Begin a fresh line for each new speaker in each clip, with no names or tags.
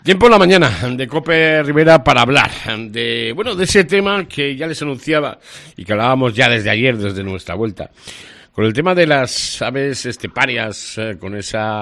Tiempo en la mañana de COPE Rivera para hablar de ese tema que ya les anunciaba y que hablábamos ya desde ayer, desde nuestra vuelta, con el tema de las aves esteparias, con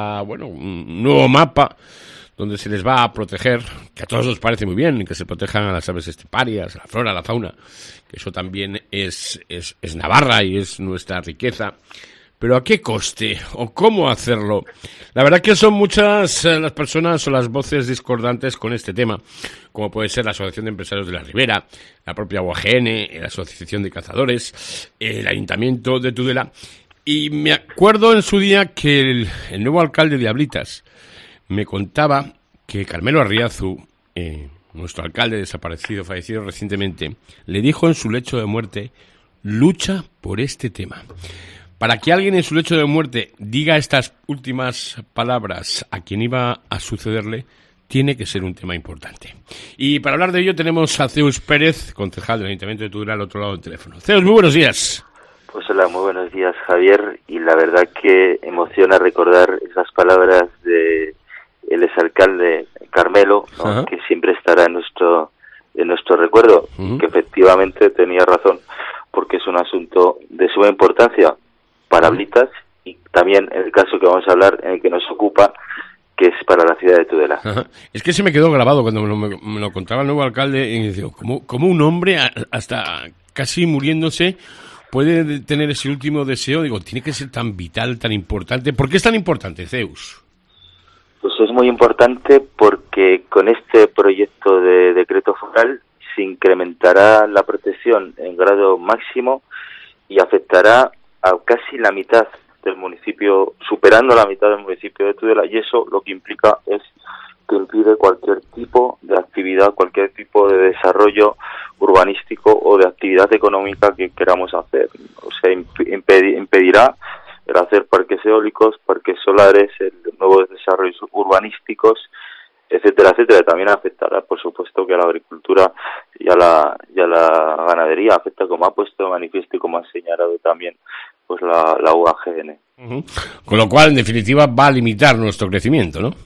un nuevo mapa donde se les va a proteger, que a todos nos parece muy bien, que se protejan a las aves esteparias, a la flora, a la fauna, que eso también es Navarra y es nuestra riqueza. Pero ¿a qué coste? ¿O cómo hacerlo? La verdad que son muchas las personas o las voces discordantes con este tema, como puede ser la Asociación de Empresarios de la Ribera, la propia UAGN, la Asociación de Cazadores, el Ayuntamiento de Tudela. Y me acuerdo en su día que el nuevo alcalde de Ablitas me contaba que Carmelo Arriazu, nuestro alcalde fallecido recientemente, le dijo en su lecho de muerte: lucha por este tema. Para que alguien en su lecho de muerte diga estas últimas palabras a quien iba a sucederle, tiene que ser un tema importante. Y para hablar de ello tenemos a Zeus Pérez, concejal del Ayuntamiento de Tudela, al otro lado del teléfono. Zeus, muy buenos días.
Pues hola, muy buenos días, Javier. Y la verdad que emociona recordar esas palabras de el exalcalde Carmelo, ¿no? Que siempre estará en nuestro recuerdo, que efectivamente tenía razón, porque es un asunto de suma importancia para Ablitas y también en el caso que vamos a hablar, en el que nos ocupa, que es para la ciudad de Tudela.
Es que se me quedó grabado cuando me lo contaba el nuevo alcalde, y digo, ¿cómo un hombre hasta casi muriéndose puede tener ese último deseo? Digo, tiene que ser tan vital, tan importante. ¿Por qué es tan importante, Zeus?
Pues es muy importante porque con este proyecto de decreto foral se incrementará la protección en grado máximo y afectará a casi la mitad del municipio, superando la mitad del municipio de Tudela, y eso lo que implica es que impide cualquier tipo de actividad, cualquier tipo de desarrollo urbanístico o de actividad económica que queramos hacer. O sea, impedirá el hacer parques eólicos, parques solares, el nuevos desarrollos urbanísticos, etcétera, etcétera. También afectará, por supuesto, que a la agricultura y a la ganadería, afecta, como ha puesto de manifiesto y como ha señalado también pues la UAGN.
Con lo cual, en definitiva, va a limitar nuestro crecimiento, ¿no?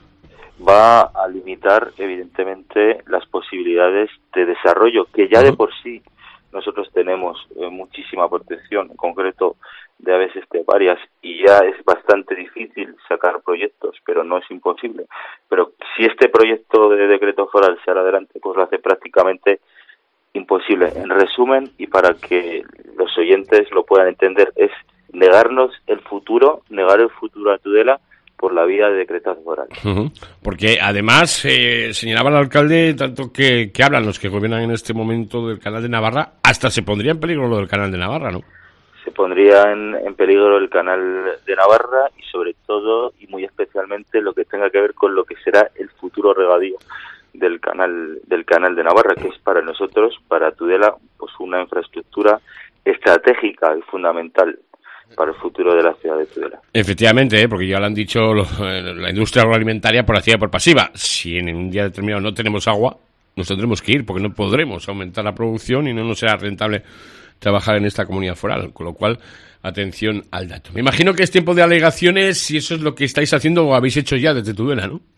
Va a limitar, evidentemente, las posibilidades de desarrollo, que ya de por sí nosotros tenemos muchísima protección, en concreto de aves esteparias, y ya es bastante difícil sacar proyectos, pero no es imposible. Pero si este proyecto de decreto foral sale adelante, pues lo hace prácticamente imposible. En resumen, y para que los oyentes lo puedan entender, es negar el futuro a Tudela por la vía de decretos forales.
Porque además señalaba el alcalde, tanto que hablan los que gobiernan en este momento del Canal de Navarra, hasta se pondría en peligro lo del Canal de Navarra, ¿no?
Se pondría en peligro el Canal de Navarra y sobre todo y muy especialmente lo que tenga que ver con lo que será el futuro regadío del canal de Navarra, que es para nosotros, para Tudela, pues una infraestructura estratégica y fundamental para el futuro de la ciudad de Tudela.
Efectivamente, porque ya lo han dicho la industria agroalimentaria por activa y por pasiva. Si en un día determinado no tenemos agua, nos tendremos que ir porque no podremos aumentar la producción y no nos será rentable trabajar en esta comunidad foral, con lo cual, atención al dato. Me imagino que es tiempo de alegaciones, si eso es lo que estáis haciendo o habéis hecho ya desde Tudela, ¿no?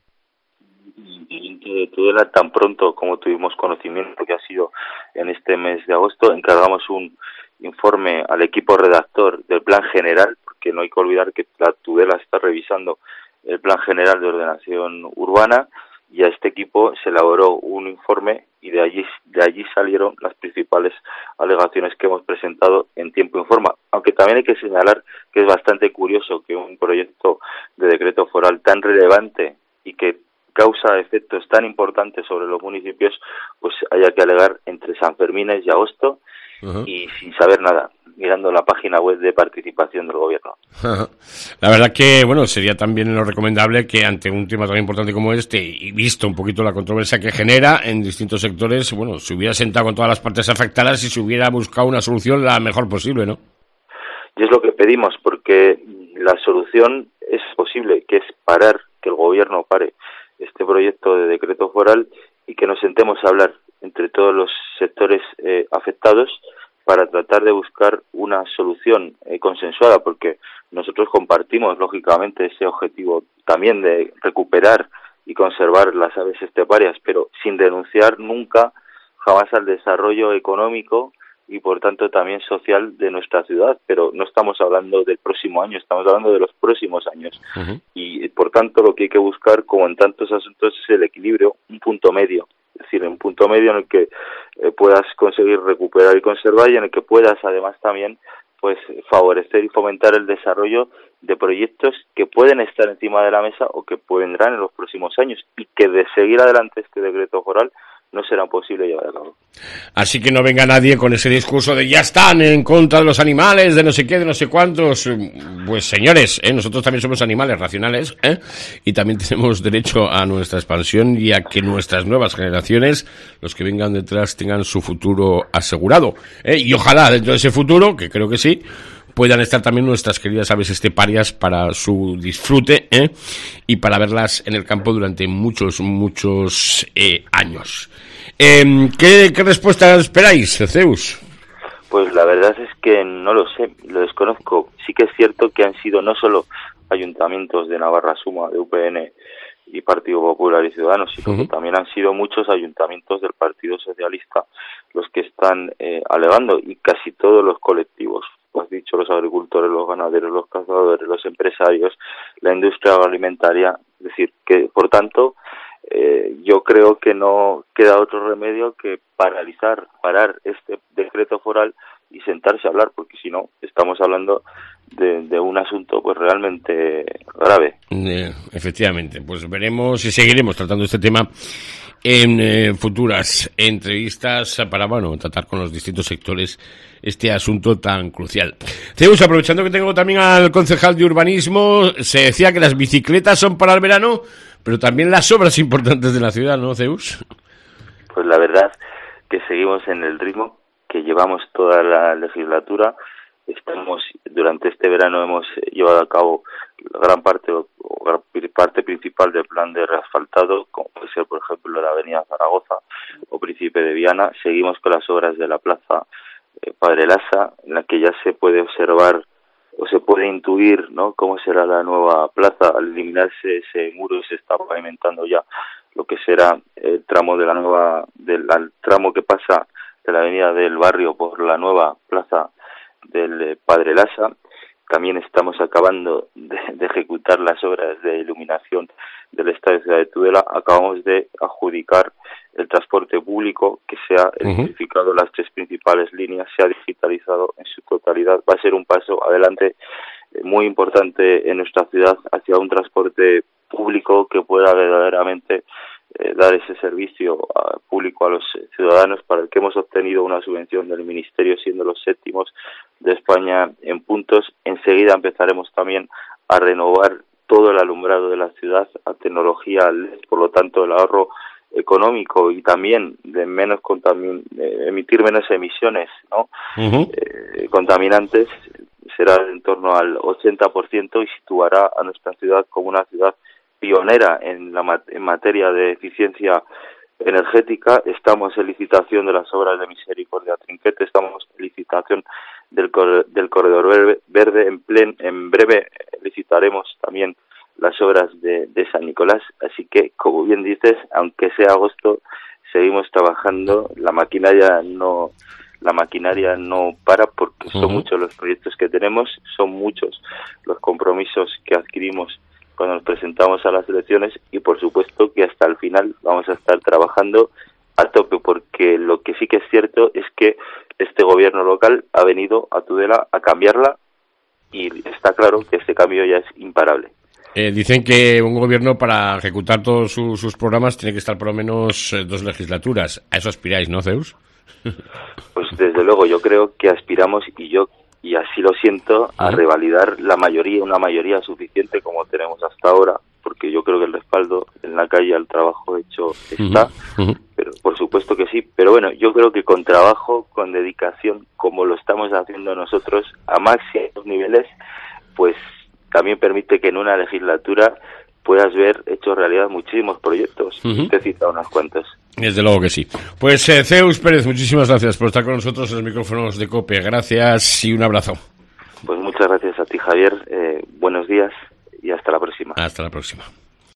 De Tudela, tan pronto como tuvimos conocimiento, que ha sido en este mes de agosto, encargamos un informe al equipo redactor del plan general, porque no hay que olvidar que la Tudela está revisando el plan general de ordenación urbana, y a este equipo se elaboró un informe y de allí salieron las principales alegaciones que hemos presentado en tiempo y forma. Aunque también hay que señalar que es bastante curioso que un proyecto de decreto foral tan relevante y que causa efectos tan importantes sobre los municipios, pues haya que alegar entre Sanfermines y agosto y sin saber nada, mirando la página web de participación del gobierno.
La verdad que, sería también lo recomendable que ante un tema tan importante como este, y visto un poquito la controversia que genera en distintos sectores, se hubiera sentado con todas las partes afectadas y se hubiera buscado una solución la mejor posible, ¿no?
Y es lo que pedimos, porque la solución es posible, que es que el gobierno pare este proyecto de decreto foral y que nos sentemos a hablar entre todos los sectores afectados para tratar de buscar una solución consensuada, porque nosotros compartimos lógicamente ese objetivo también de recuperar y conservar las aves esteparias, pero sin denunciar nunca jamás al desarrollo económico y por tanto también social de nuestra ciudad, pero no estamos hablando del próximo año, estamos hablando de los próximos años. Y por tanto lo que hay que buscar, como en tantos asuntos, es el equilibrio, un punto medio, es decir, un punto medio en el que puedas conseguir recuperar y conservar, y en el que puedas además también pues favorecer y fomentar el desarrollo de proyectos que pueden estar encima de la mesa o que vendrán en los próximos años, y que de seguir adelante este decreto foral no será posible llevar a cabo.
Así que no venga nadie con ese discurso de ya están en contra de los animales, de no sé qué, de no sé cuántos. Pues señores, nosotros también somos animales racionales, y también tenemos derecho a nuestra expansión y a que nuestras nuevas generaciones, los que vengan detrás, tengan su futuro asegurado. Y ojalá dentro de ese futuro, que creo que sí, puedan estar también nuestras queridas aves esteparias para su disfrute, y para verlas en el campo durante muchos años. ¿Qué respuesta esperáis, Zeus?
Pues la verdad es que no lo sé, lo desconozco. Sí que es cierto que han sido no solo ayuntamientos de Navarra Suma, de UPN y Partido Popular y Ciudadanos, sino que también han sido muchos ayuntamientos del Partido Socialista los que están alegando, y casi todos los colectivos, has dicho, los agricultores, los ganaderos, los cazadores, los empresarios, la industria agroalimentaria. Es decir, que por tanto yo creo que no queda otro remedio que parar este decreto foral y sentarse a hablar, porque si no estamos hablando de un asunto pues realmente grave.
Efectivamente, pues veremos y seguiremos tratando este tema en futuras entrevistas para, tratar con los distintos sectores este asunto tan crucial. Zeus, aprovechando que tengo también al concejal de urbanismo, se decía que las bicicletas son para el verano, pero también las obras importantes de la ciudad, ¿no, Zeus?
Pues la verdad que seguimos en el ritmo que llevamos toda la legislatura. Durante este verano hemos llevado a cabo gran parte principal del plan de reasfaltado, como puede ser, por ejemplo, la avenida Zaragoza o Príncipe de Viana. Seguimos con las obras de la plaza Padre Lasa, en la que ya se puede observar o se puede intuir, ¿no?, cómo será la nueva plaza. Al eliminarse ese muro, se está pavimentando ya lo que será el tramo del tramo que pasa de la avenida del Barrio por la nueva plaza del Padre Lasa. También estamos acabando de ejecutar las obras de iluminación del Estadio Ciudad de Tudela. Acabamos de adjudicar el transporte público, que se ha electrificado las 3 principales líneas, se ha digitalizado en su totalidad. Va a ser un paso adelante muy importante en nuestra ciudad hacia un transporte público que pueda verdaderamente dar ese servicio público a los ciudadanos, para el que hemos obtenido una subvención del Ministerio, siendo los 7º de España en puntos. Enseguida empezaremos también a renovar todo el alumbrado de la ciudad a tecnología LED, por lo tanto el ahorro económico y también de emitir menos emisiones, ¿no?, contaminantes, será en torno al 80%, y situará a nuestra ciudad como una ciudad pionera en materia de eficiencia energética. Estamos en licitación de las obras de Misericordia Trinquete, estamos en licitación del corredor verde, en breve licitaremos también las obras de San Nicolás. Así que, como bien dices, aunque sea agosto, seguimos trabajando. La maquinaria no para, porque son muchos los proyectos que tenemos, son muchos los compromisos que adquirimos cuando nos presentamos a las elecciones, y por supuesto que hasta el final vamos a estar trabajando a tope, porque lo que sí que es cierto es que este gobierno local ha venido a Tudela a cambiarla, y está claro que este cambio ya es imparable.
Dicen que un gobierno, para ejecutar todos sus programas, tiene que estar por lo menos 2 legislaturas. A eso aspiráis, ¿no, Zeus?
Pues desde luego, yo creo que aspiramos, y así lo siento, a revalidar una mayoría suficiente como tenemos hasta ahora, porque yo creo que el respaldo en la calle al trabajo hecho está, pero por supuesto que sí. Pero bueno, yo creo que con trabajo, con dedicación, como lo estamos haciendo nosotros a máximos niveles, pues también permite que en una legislatura puedas ver hechos realidad muchísimos proyectos. Te he citado unos cuantos.
Desde luego que sí. Pues Zeus Pérez, muchísimas gracias por estar con nosotros en los micrófonos de COPE. Gracias y un abrazo.
Pues muchas gracias a ti, Javier. Buenos días y hasta la próxima.
Hasta la próxima.